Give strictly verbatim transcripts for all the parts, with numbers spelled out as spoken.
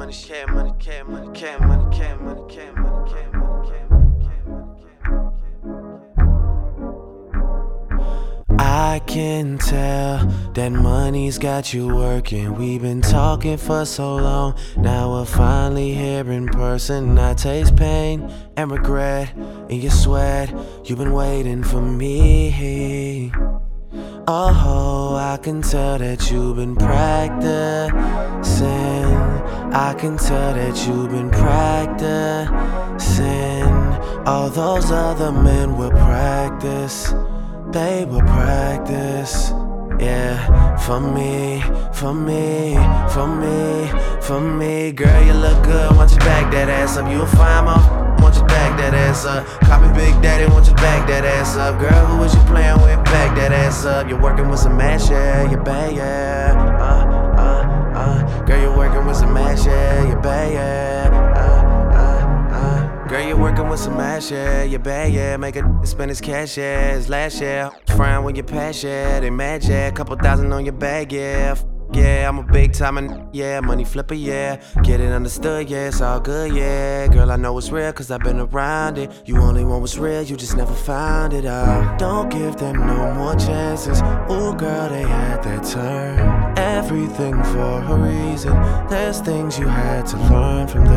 money, care, money, care, money, care, money, care, money, care, money, care, money, care, money, care, money, care, money, care. I can tell that money's got you working. We've been talking for so long. Now we're finally here in person. I taste pain and regret in your sweat. You've been waiting for me. Oh, I can tell that you've been practicing. I can tell that you've been practicing. All those other men will practice. They will practice. Yeah, for me, for me, for me, for me. Girl, you look good, want you back that ass up. You a fine motherfucker, want you back that ass up. Call me Big Daddy, want you back that ass up. Girl, who was you playing with? Back that ass up. You're working with some mash, yeah, you bad, yeah. Uh, uh, uh. Girl, you're working with some mash, yeah, you bad, yeah. Uh, uh, uh. Girl, you're working with some mash, yeah, you bad, yeah. Make a spend his cash, yeah, his last, yeah. Frying when you pass, yeah, they mad, yeah. Couple thousand on your bag, yeah. Yeah, I'm a big time and yeah, money flipper, yeah. Get it understood, yeah, it's all good, yeah. Girl, I know it's real, cause I've been around it. You only want what's real, you just never found it out. Don't give them no more chances. Ooh, girl, they had their turn. Everything for a reason. There's things you had to learn from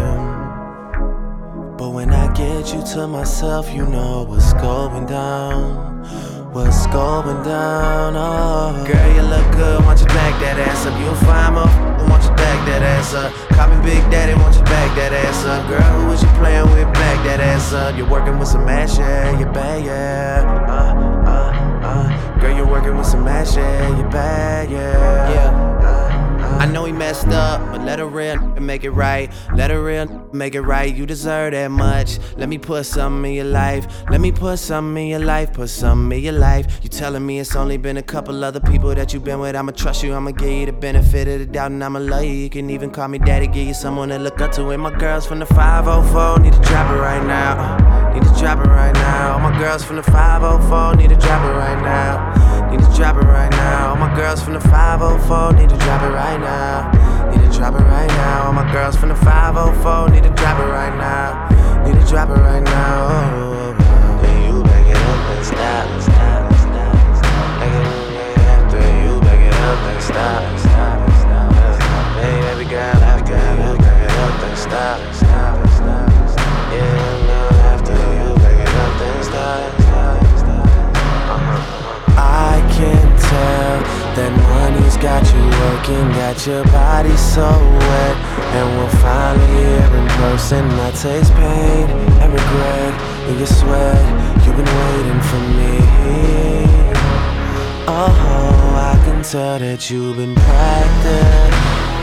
them. But when I get you to myself, you know what's going down. What's going down, oh. Girl, you look good, want you back that ass up. You a fine motherfucker, want you back that ass up. Call me Big Daddy, want you back that ass up. Girl, who was you playing with? Back that ass up. You're working with some mash, yeah, you bad, yeah. Uh, uh, uh. Girl, you're working with some mash, yeah, you bad, yeah. Yeah. I know he messed up, but let her real and make it right. Let her real make it right. You deserve that much. Let me put something in your life. Let me put something in your life. Put something in your life. You telling me it's only been a couple other people that you've been with. I'ma trust you. I'ma give you the benefit of the doubt, and I'ma love you. You can even call me daddy. Give you someone to look up to. And my girls from the five oh four need to drop it right now. Need to drop it right now. All my girls from the five oh four need to drop it right now. Need to drop it right now. All my girls from the five oh four need to drop it right now. Need to drop it right now. All my girls from the five oh four need to drop it right now. Need to drop it right now. Oh, oh. Then you back it up and stop, stop, stop, stop. Back it up after you back it up and stop, stop, stop. Hey, baby girl, after you back it up and stop, stop, stop, stop. Yeah, girl, after you back it up and stop, stop, stop. Uh-huh. I can tell that money's got you working, got your body so wet. And we're finally here in person. I taste pain and regret in your sweat. You've been waiting for me. Oh, I can tell that you've been practicing.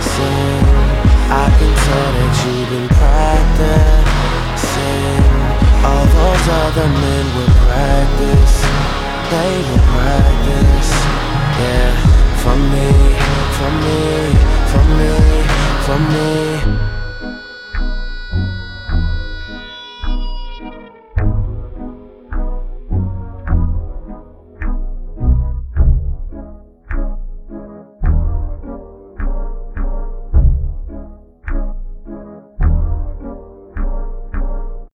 I can tell that you've been practicing. All those other men will practice. They will practice, yeah. For me, for me, for me, for me.